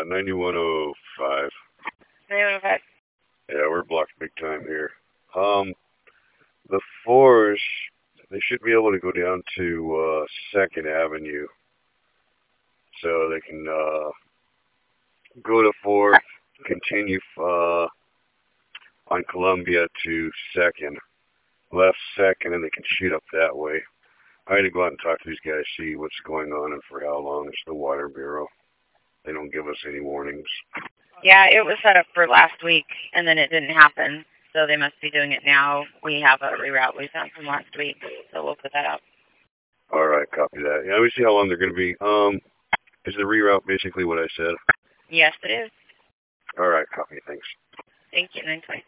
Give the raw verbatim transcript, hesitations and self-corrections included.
ninety-one oh five. ninety-one oh five. Yeah, we're blocked big time here. Um, the fours, they should be able to go down to uh, Second Avenue, so they can uh, go to Fourth, continue uh, on Columbia to Second, left Second, and they can shoot up that way. I had to go out and talk to these guys, see what's going on and for how long. It's the Water Bureau. They don't give us any warnings. Yeah, it was set up for last week, and then it didn't happen, so they must be doing it now. We have a reroute we found from last week, so we'll put that out. All right, copy that. Yeah, let me see how long they're going to be. Um, is the reroute basically what I said? Yes, it is. All right, copy. Thanks. Thank you. Thanks.